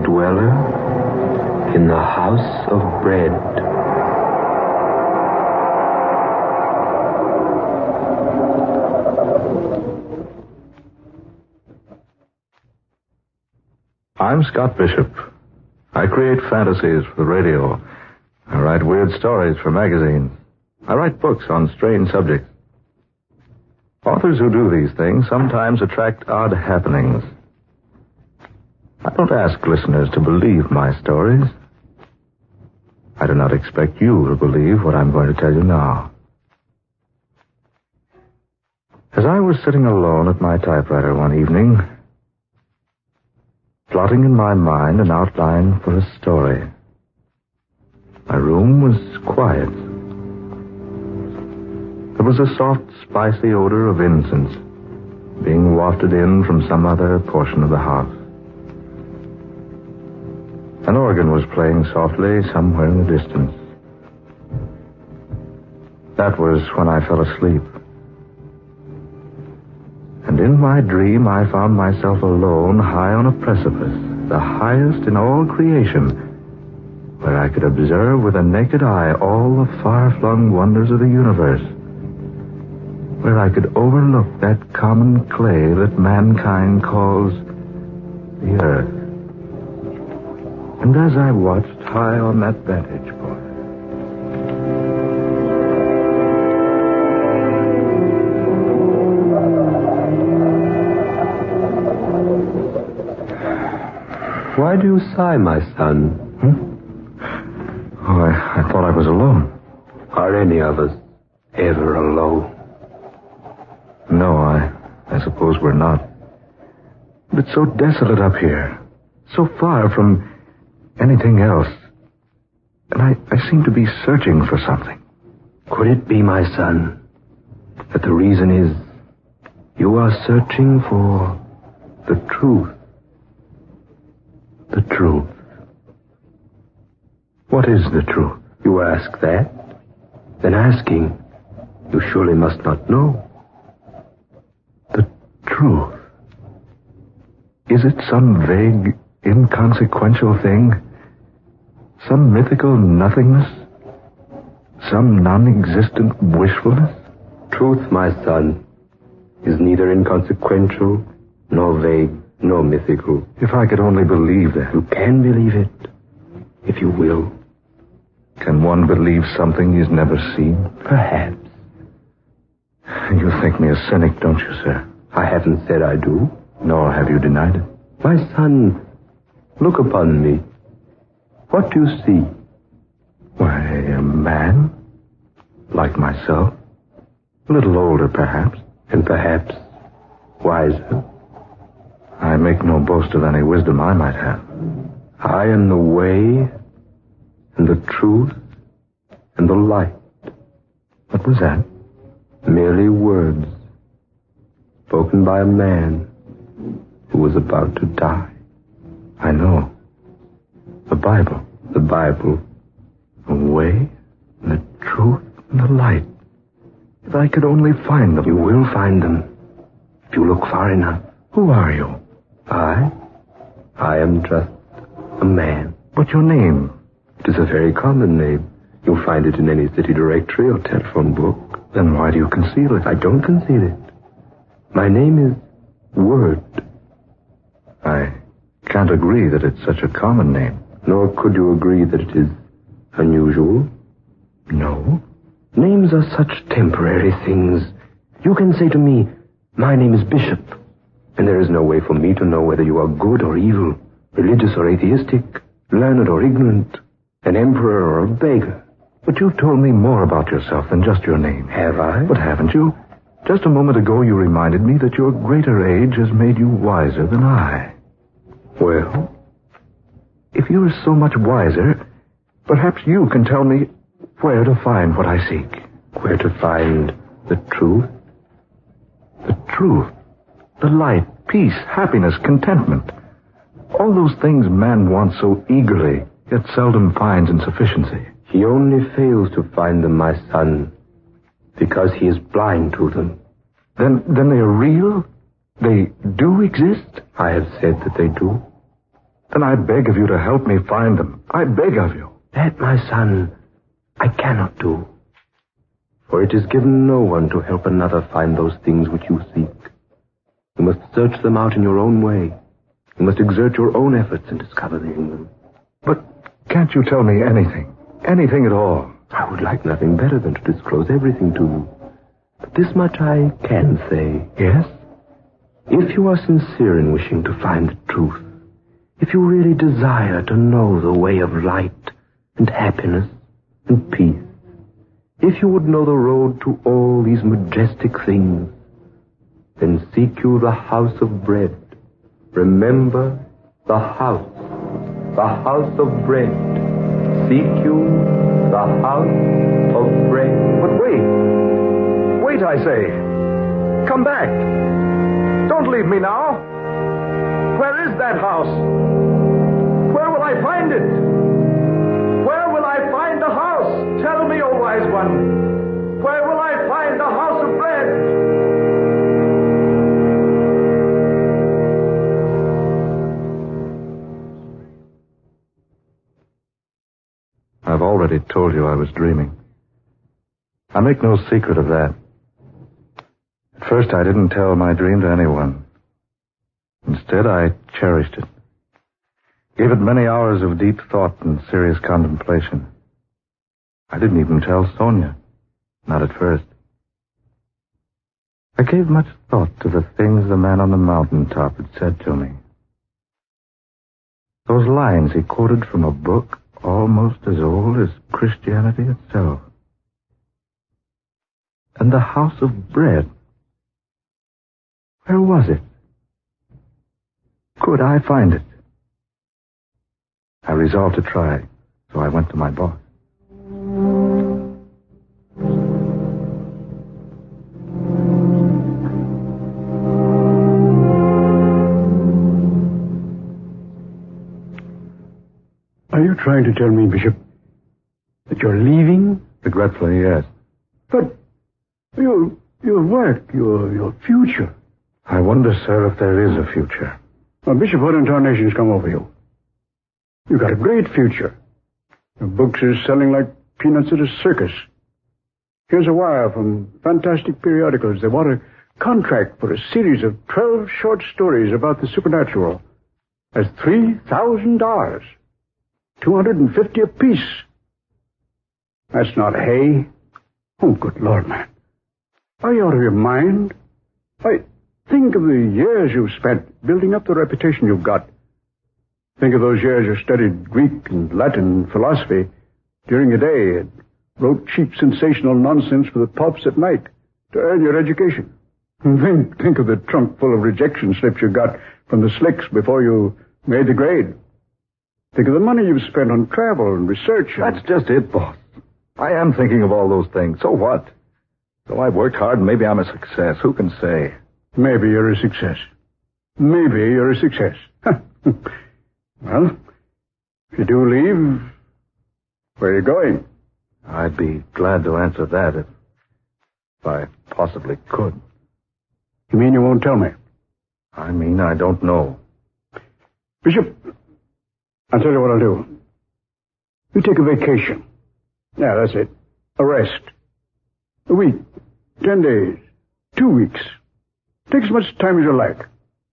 dweller in the house of bread. I'm Scott Bishop. I create fantasies for the radio. I write weird stories for magazines. I write books on strange subjects. Authors who do these things sometimes attract odd happenings. I don't ask listeners to believe my stories. I do not expect you to believe what I'm going to tell you now. As I was sitting alone at my typewriter one evening, plotting in my mind an outline for a story, my room was quiet. There was a soft, spicy odor of incense being wafted in from some other portion of the house. An organ was playing softly somewhere in the distance. That was when I fell asleep. And in my dream, I found myself alone, high on a precipice, the highest in all creation, where I could observe with a naked eye all the far-flung wonders of the universe, where I could overlook that common clay that mankind calls the earth. And as I watched high on that vantage point, Why do you sigh, my son? Oh, I thought I was alone. Are any of us ever alone? No, I suppose we're not. But it's so desolate up here, so far from anything else. And I seem to be searching for something. Could it be, my son, that the reason is you are searching for the truth? The truth. What is the truth? You ask that? Then asking, you surely must not know. The truth. Is it some vague, inconsequential thing? Some mythical nothingness? Some non-existent wishfulness? Truth, my son, is neither inconsequential, nor vague, nor mythical. If I could only believe that. You can believe it, if you will. Can one believe something he's never seen? Perhaps. You think me a cynic, don't you, sir? I haven't said I do. Nor have you denied it. My son, look upon me. What do you see? Why, a man. Like myself. A little older, perhaps. And perhaps wiser. I make no boast of any wisdom I might have. I am the way, and the truth, and the light. What was that? Merely words, spoken by a man who was about to die. I know. The Bible. The Bible. The way, and the truth, and the light. If I could only find them. You will find them, if you look far enough. Who are you? I am just a man. But your name? It is a very common name. You'll find it in any city directory or telephone book. Then why do you conceal it? I don't conceal it. My name is Word. I can't agree that it's such a common name. Nor could you agree that it is unusual. No. Names are such temporary things. You can say to me, my name is Bishop, and there is no way for me to know whether you are good or evil, religious or atheistic, learned or ignorant, an emperor or a beggar. But you've told me more about yourself than just your name. Have I? But haven't you? Just a moment ago you reminded me that your greater age has made you wiser than I. Well? If you're so much wiser, perhaps you can tell me where to find what I seek. Where to find the truth? The truth. The light, peace, happiness, contentment. All those things man wants so eagerly, yet seldom finds in sufficiency. He only fails to find them, my son, because he is blind to them. Then they are real? They do exist? I have said that they do. Then I beg of you to help me find them. I beg of you. That, my son, I cannot do. For it is given no one to help another find those things which you seek. You must search them out in your own way. You must exert your own efforts in discovering them. But can't you tell me anything? Anything at all? I would like nothing better than to disclose everything to you. But this much I can say. Yes? If you are sincere in wishing to find the truth, if you really desire to know the way of light and happiness and peace, if you would know the road to all these majestic things, then seek you the house of bread. Remember, the house of bread. Seek you the house of bread. But wait, I say. Come back. Don't leave me now. Where is that house? Where will I find it? Where will I find the house? Tell me, O wise one. Where will I find the house of bread? I've already told you I was dreaming. I make no secret of that. At first, I didn't tell my dream to anyone. Instead, I cherished it. Gave it many hours of deep thought and serious contemplation. I didn't even tell Sonia. Not at first. I gave much thought to the things the man on the mountaintop had said to me. Those lines he quoted from a book almost as old as Christianity itself. And the house of bread. Where was it? Could I find it? I resolved to try, so I went to my boss. Are you trying to tell me, Bishop, that you're leaving? Regretfully, yes. But your work, your future. I wonder, sir, if there is a future. Well, Bishop, what in tarnation's come over you? You've got a great future. Your books are selling like peanuts at a circus. Here's a wire from Fantastic Periodicals. They want a contract for a series of 12 short stories about the supernatural. That's $3,000. $250 apiece. That's not hay. Oh, good Lord, man. Are you out of your mind? Think of the years you've spent building up the reputation you've got. Think of those years you studied Greek and Latin and philosophy during the day and wrote cheap, sensational nonsense for the pulps at night to earn your education. And think of the trunk full of rejection slips you got from the slicks before you made the grade. Think of the money you've spent on travel and research. That's just it, boss. I am thinking of all those things. So what? So I've worked hard and maybe I'm a success. Who can say? Maybe you're a success. Maybe you're a success. Well, if you do leave, where are you going? I'd be glad to answer that if I possibly could. You mean you won't tell me? I mean, I don't know. Bishop, I'll tell you what I'll do. You take a vacation. Yeah, that's it. A rest. A week. 10 days. 2 weeks. Take as much time as you like.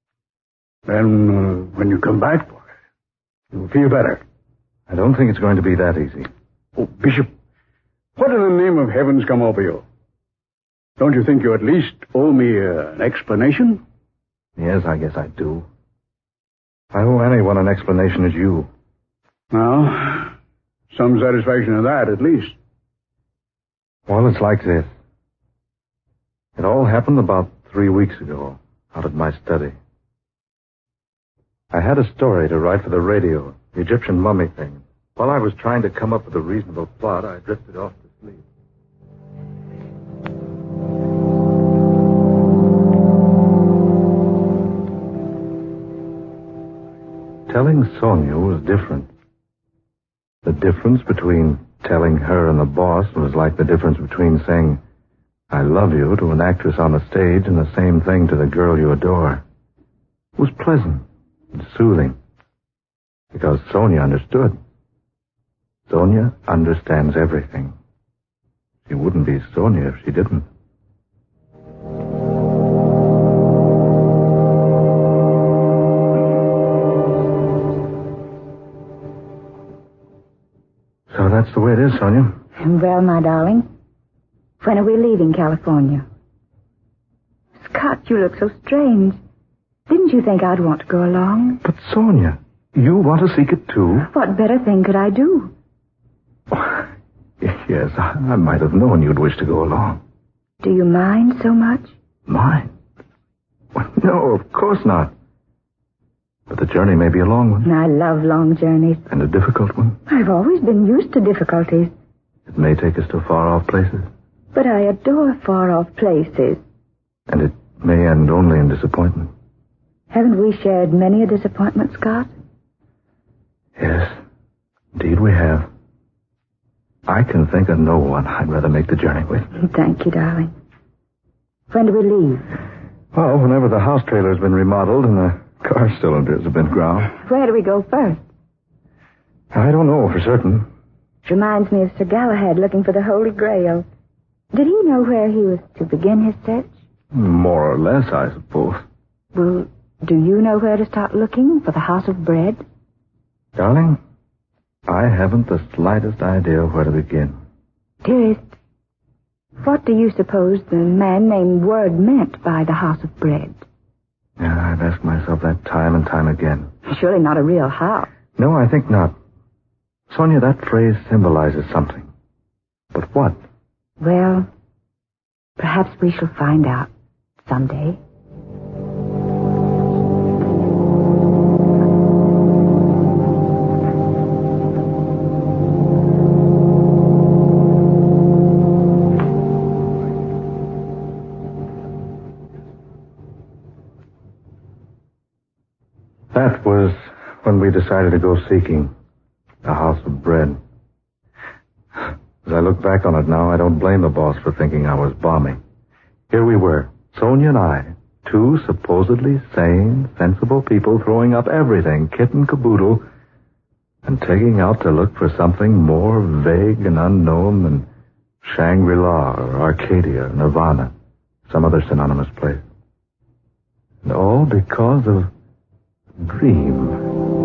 Then, when you come back, you'll feel better. I don't think it's going to be that easy. Oh, Bishop, what in the name of heaven's come over you? Don't you think you at least owe me an explanation? Yes, I guess I do. I owe anyone an explanation as you. Well, some satisfaction in that, at least. Well, it's like this. It all happened about 3 weeks ago, out at my study. I had a story to write for the radio, the Egyptian mummy thing. While I was trying to come up with a reasonable plot, I drifted off to sleep. Telling Sonia was different. The difference between telling her and the boss was like the difference between saying, I love you to an actress on the stage and the same thing to the girl you adore. It was pleasant and soothing. Because Sonia understood. Sonia understands everything. She wouldn't be Sonia if she didn't. So that's the way it is, Sonia. Well, my darling, when are we leaving California? Scott, you look so strange. Didn't you think I'd want to go along? But, Sonia, you want to seek it too? What better thing could I do? Yes, I might have known you'd wish to go along. Do you mind so much? Mind? Well, no, of course not. But the journey may be a long one. I love long journeys. And a difficult one. I've always been used to difficulties. It may take us to far-off places. But I adore far-off places. And it may end only in disappointment. Haven't we shared many a disappointment, Scott? Yes, indeed we have. I can think of no one I'd rather make the journey with. Thank you, darling. When do we leave? Well, whenever the house trailer's been remodeled and the car cylinders have been ground. Where do we go first? I don't know for certain. It reminds me of Sir Galahad looking for the Holy Grail. Did he know where he was to begin his search? More or less, I suppose. Well, do you know where to start looking for the House of Bread? Darling, I haven't the slightest idea where to begin. Dearest, what do you suppose the man named Word meant by the House of Bread? Yeah, I've asked myself that time and time again. Surely not a real house. No, I think not. Sonia, that phrase symbolizes something. But what? Well, perhaps we shall find out someday. That was when we decided to go seeking the House of Bread. As I look back on it now, I don't blame the boss for thinking I was bombing. Here we were, Sonia and I, two supposedly sane, sensible people throwing up everything, kit and caboodle, and taking out to look for something more vague and unknown than Shangri-La or Arcadia or Nirvana, some other synonymous place. And all because of dream.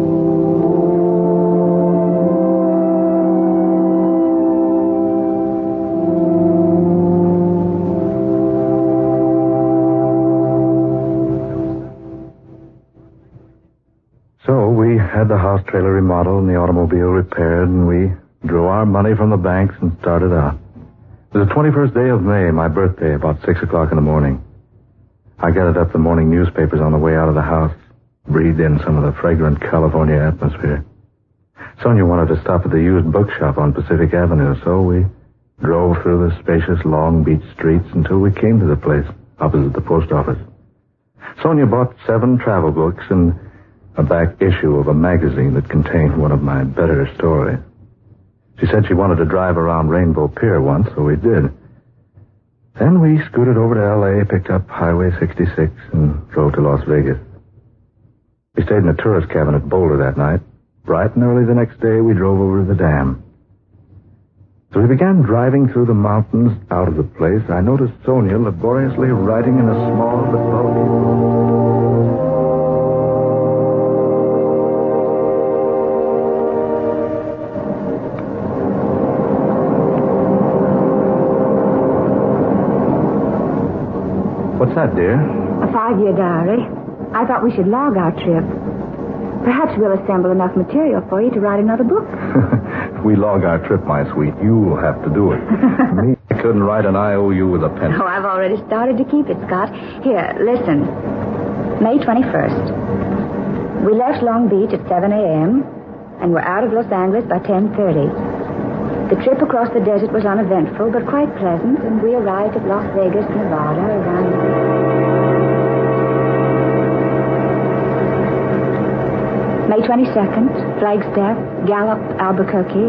So we had the house trailer remodeled and the automobile repaired, and we drew our money from the banks and started out. It was the 21st day of May, my birthday, about 6 o'clock in the morning. I gathered up the morning newspapers on the way out of the house, breathed in some of the fragrant California atmosphere. Sonia wanted to stop at the used bookshop on Pacific Avenue, so we drove through the spacious Long Beach streets until we came to the place opposite the post office. Sonia bought 7 travel books and a back issue of a magazine that contained one of my better stories. She said she wanted to drive around Rainbow Pier once, so we did. Then we scooted over to L.A., picked up Highway 66, and drove to Las Vegas. We stayed in a tourist cabin at Boulder that night. Bright and early the next day, we drove over to the dam. As we began driving through the mountains out of the place, I noticed Sonia laboriously riding in a small but bulky boat. What's that, dear? A 5-year diary. I thought we should log our trip. Perhaps we'll assemble enough material for you to write another book. If we log our trip, my sweet, you'll have to do it. Me, I couldn't write an IOU with a pencil. Oh, I've already started to keep it, Scott. Here, listen. May 21st. We left Long Beach at 7 a.m. and were out of Los Angeles by 10:30. The trip across the desert was uneventful, but quite pleasant, and we arrived at Las Vegas, Nevada, around May 22nd, Flagstaff, Gallup, Albuquerque.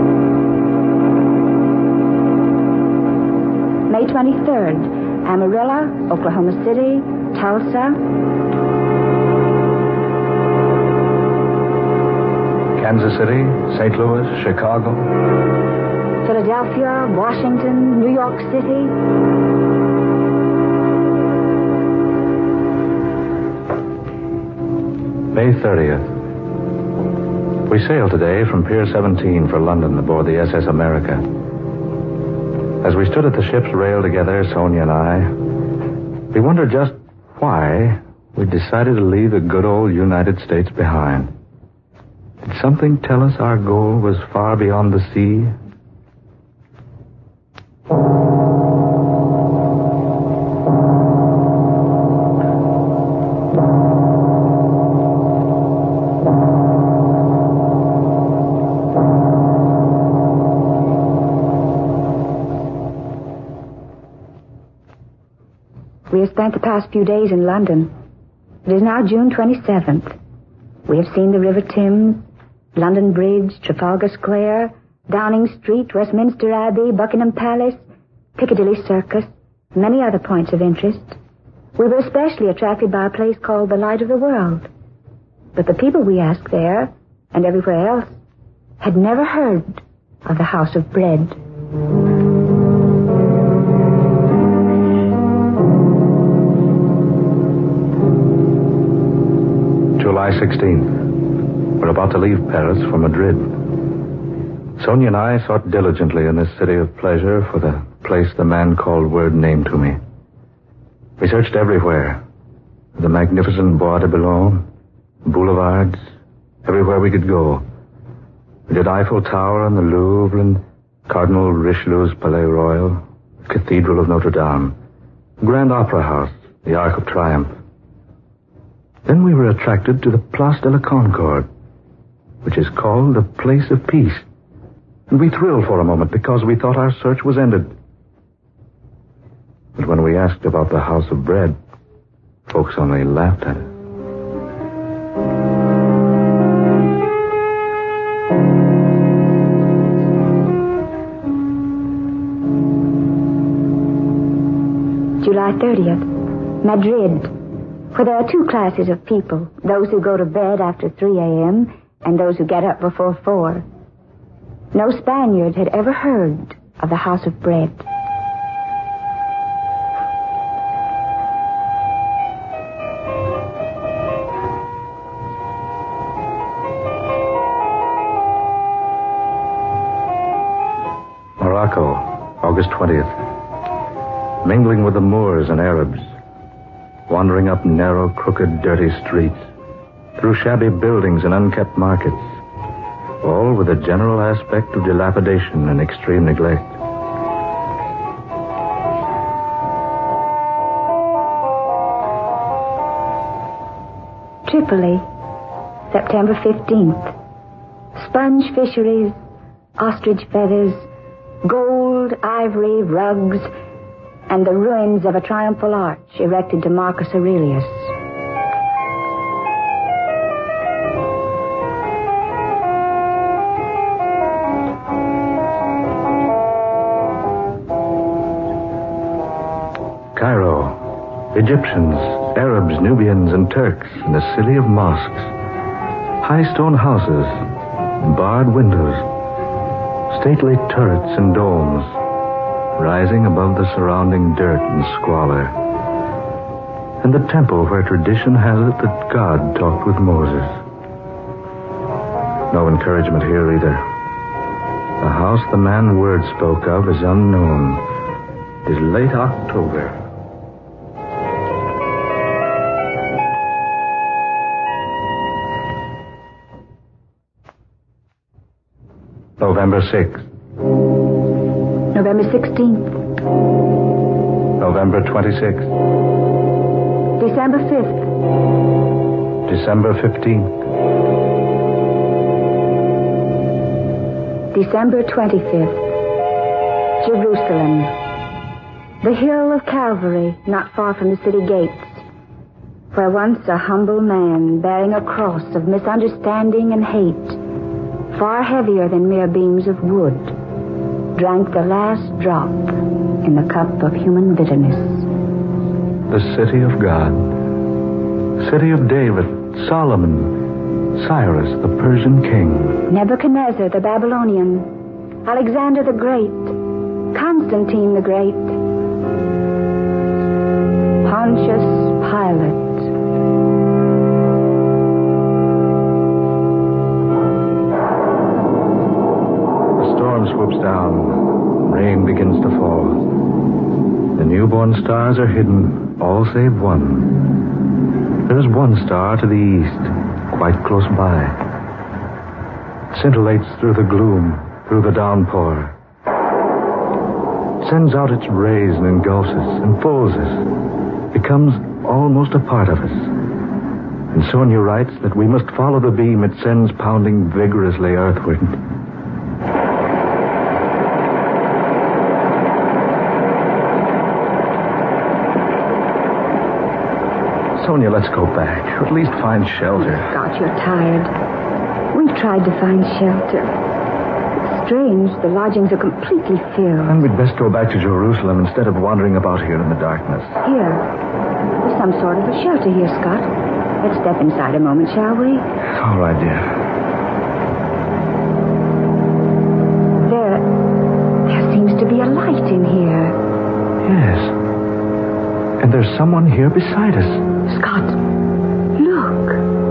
May 23rd, Amarillo, Oklahoma City, Tulsa. Kansas City, St. Louis, Chicago. Philadelphia, Washington, New York City. May 30th. We sailed today from Pier 17 for London aboard the SS America. As we stood at the ship's rail together, Sonia and I, we wondered just why we decided to leave the good old United States behind. Did something tell us our goal was far beyond the sea? We have spent the past few days in London. It is now June 27th. We have seen the River Thames, London Bridge, Trafalgar Square, Downing Street, Westminster Abbey, Buckingham Palace, Piccadilly Circus, many other points of interest. We were especially attracted by a place called the Light of the World. But the people we asked there, and everywhere else, had never heard of the House of Bread. July 16th. We're about to leave Paris for Madrid. Sonia and I sought diligently in this city of pleasure for the place the man called Word named to me. We searched everywhere. The magnificent Bois de Boulogne, boulevards, everywhere we could go. We did Eiffel Tower and the Louvre and Cardinal Richelieu's Palais Royal, Cathedral of Notre Dame, Grand Opera House, the Arc of Triumph. Then we were attracted to the Place de la Concorde, which is called the Place of Peace. And we thrilled for a moment because we thought our search was ended. But when we asked about the House of Bread, folks only laughed at us. July 30th, Madrid, where there are two classes of people, those who go to bed after 3 a.m. and those who get up before 4. No Spaniard had ever heard of the House of Bread. Morocco, August 20th. Mingling with the Moors and Arabs. Wandering up narrow, crooked, dirty streets. Through shabby buildings and unkept markets. All with a general aspect of dilapidation and extreme neglect. Tripoli, September 15th. Sponge fisheries, ostrich feathers, gold, ivory, rugs, and the ruins of a triumphal arch erected to Marcus Aurelius. Cairo, Egyptians, Arabs, Nubians, and Turks in a city of mosques. High stone houses, barred windows, stately turrets and domes, rising above the surrounding dirt and squalor. And the temple where tradition has it that God talked with Moses. No encouragement here either. The house the man Word spoke of is unknown. It is late October. November 6th. November 16th. November 26th. December 5th. December 15th. December 25th. Jerusalem. The hill of Calvary, not far from the city gates, where once a humble man bearing a cross of misunderstanding and hate, far heavier than mere beams of wood, drank the last drop in the cup of human bitterness. The city of God. City of David, Solomon, Cyrus, the Persian king. Nebuchadnezzar, the Babylonian. Alexander the Great. Constantine the Great. Pontius Pilate. The storm swoops down. Rain begins to fall. The newborn stars are hidden, all save one. There is one star to the east, quite close by. It scintillates through the gloom, through the downpour. It sends out its rays and engulfs us, enfolds us, becomes almost a part of us. And Sonia writes that we must follow the beam it sends pounding vigorously earthward. Sonia, let's go back. Or at least find shelter. Scott, you're tired. We've tried to find shelter. It's strange. The lodgings are completely filled. Then we'd best go back to Jerusalem instead of wandering about here in the darkness. Here. There's some sort of a shelter here, Scott. Let's step inside a moment, shall we? All right, dear. There seems to be a light in here. Yes. And there's someone here beside us. Scott, look.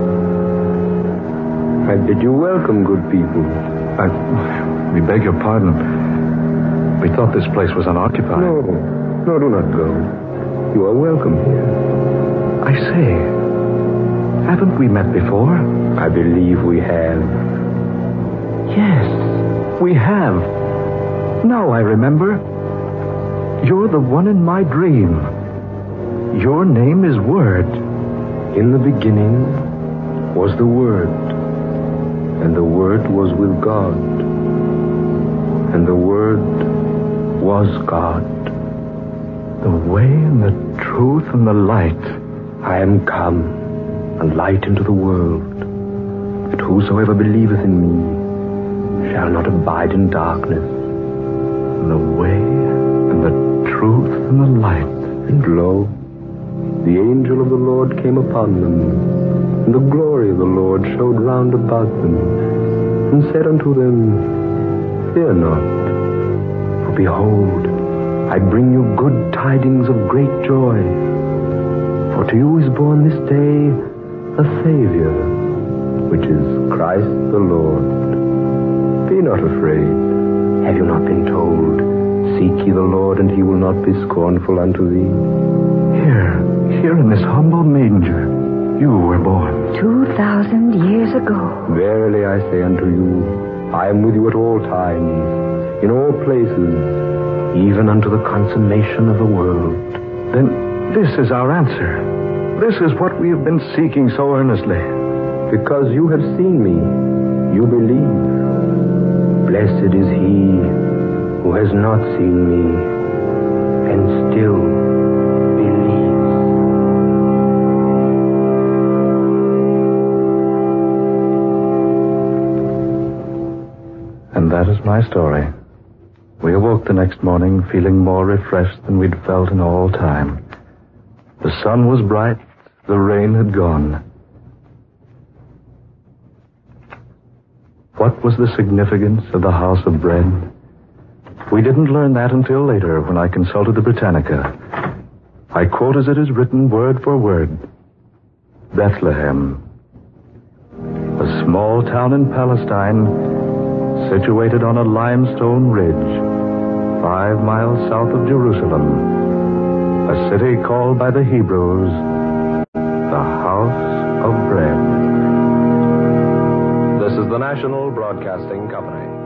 I bid you welcome, good people. We beg your pardon. We thought this place was unoccupied. No, do not go. You are welcome here. I say, haven't we met before? I believe we have. Yes, we have. Now I remember. You're the one in my dream. Your name is Word. In the beginning was the Word, and the Word was with God, and the Word was God. The way and the truth and the light. I am come, a light into the world, that whosoever believeth in me shall not abide in darkness. The way and the truth and the light. And lo, the angel of the Lord came upon them, and the glory of the Lord showed round about them, and said unto them, Fear not, for behold, I bring you good tidings of great joy. For to you is born this day a Savior, which is Christ the Lord. Be not afraid. Have you not been told, Seek ye the Lord, and he will not be scornful unto thee? Here in this humble manger, you were born. 2,000 years ago. Verily I say unto you, I am with you at all times, in all places, even unto the consummation of the world. Then this is our answer. This is what we have been seeking so earnestly. Because you have seen me, you believe. Blessed is he who has not seen me, and still believes. And that is my story. We awoke the next morning feeling more refreshed than we'd felt in all time. The sun was bright, the rain had gone. What was the significance of the house of bread? We didn't learn that until later when I consulted the Britannica. I quote as it is written word for word. Bethlehem, a small town in Palestine, situated on a limestone ridge, 5 miles south of Jerusalem, a city called by the Hebrews the House of Bread. This is the National Broadcasting Company.